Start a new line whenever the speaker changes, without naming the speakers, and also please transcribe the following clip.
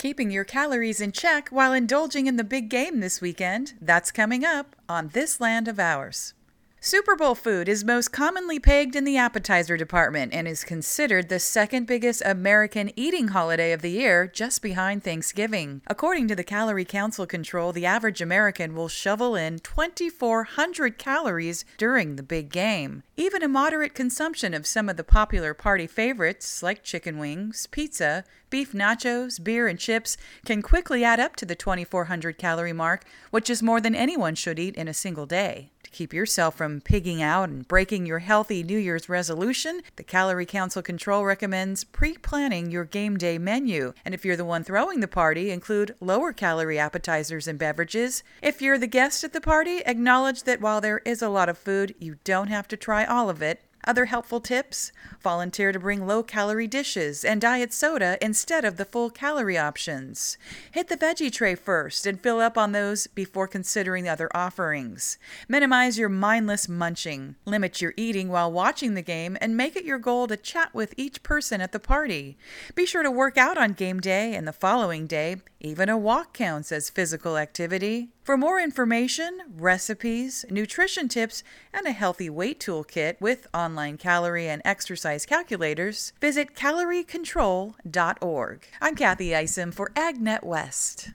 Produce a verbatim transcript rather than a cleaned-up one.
Keeping your calories in check while indulging in the big game this weekend, that's coming up on This Land of Ours. Super Bowl food is most commonly pegged in the appetizer department and is considered the second biggest American eating holiday of the year, just behind Thanksgiving. According to the Calorie Council Control, the average American will shovel in twenty-four hundred calories during the big game. Even a moderate consumption of some of the popular party favorites, like chicken wings, pizza, beef nachos, beer, and chips, can quickly add up to the twenty-four hundred calorie mark, which is more than anyone should eat in a single day. To keep yourself from pigging out and breaking your healthy New Year's resolution, the Calorie Council Control recommends pre-planning your game day menu. And if you're the one throwing the party, include lower calorie appetizers and beverages. If you're the guest at the party, acknowledge that while there is a lot of food, you don't have to try all of it. Other helpful tips: volunteer to bring low-calorie dishes and diet soda instead of the full-calorie options. Hit the veggie tray first and fill up on those before considering other offerings. Minimize your mindless munching. Limit your eating while watching the game and make it your goal to chat with each person at the party. Be sure to work out on game day and the following day. Even a walk counts as physical activity. For more information, recipes, nutrition tips, and a healthy weight toolkit with online calorie and exercise calculators, visit calorie control dot org. I'm Kathy Isom for AgNet West.